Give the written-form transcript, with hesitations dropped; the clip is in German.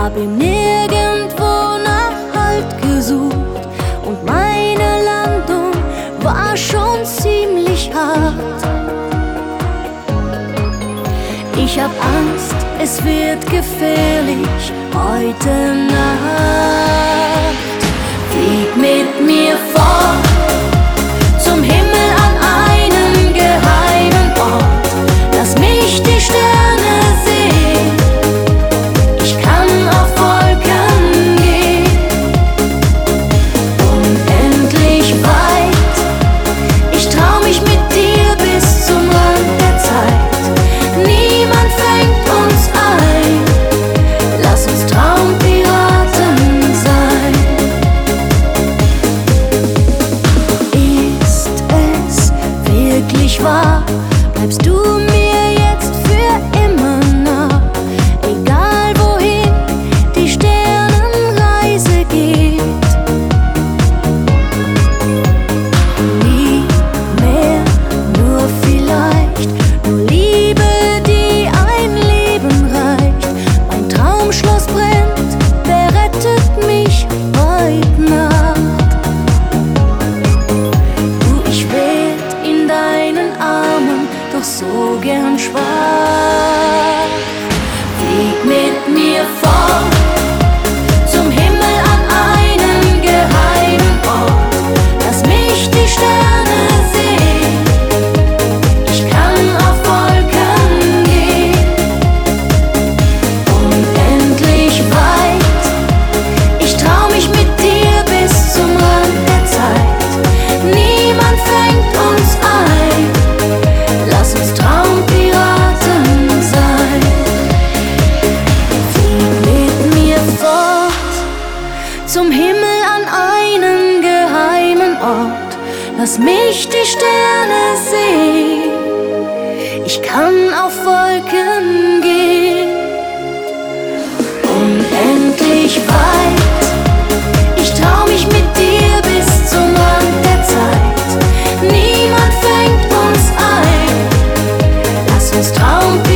hab ihm nirgendwo nach Halt gesucht und meine Landung war schon ziemlich hart. Ich hab Angst, es wird gefährlich heute Nacht. Flieg mit mir fort zum Himmel an einen geheimen Ort. Lass mich die Sterne sehen, ich kann auf Wolken gehen. Unendlich weit, ich trau mich mit dir bis zum Rand der Zeit. Niemand fängt uns ein, lass uns Traumpiraten sein. Ist es wirklich wahr? Bleibst du mir jetzt für immer nah? Egal wohin die Sternenreise geht. Nie mehr, nur vielleicht, nur Liebe, die ein Leben reicht. Mein Traumschloss brennt, wer rettet mich heute Nacht? Du, ich werd in deinen Armen doch so gern schwach. Flieg mit mir fort zum Himmel an einen geheimen Ort. Lass mich die Sterne sehen, ich kann auf Wolken gehen. Unendlich weit, ich trau mich mit dir bis zum Rand der Zeit. Niemand fängt uns ein, lass uns Traumpiraten sein. Flieg mit mir fort zum Himmel an einen geheimen Ort. Lass mich die Sterne sehen, ich kann auf Wolken gehen. Unendlich weit, ich trau mich mit dir bis zum Rand der Zeit. Niemand fängt uns ein, lass uns Traumpiraten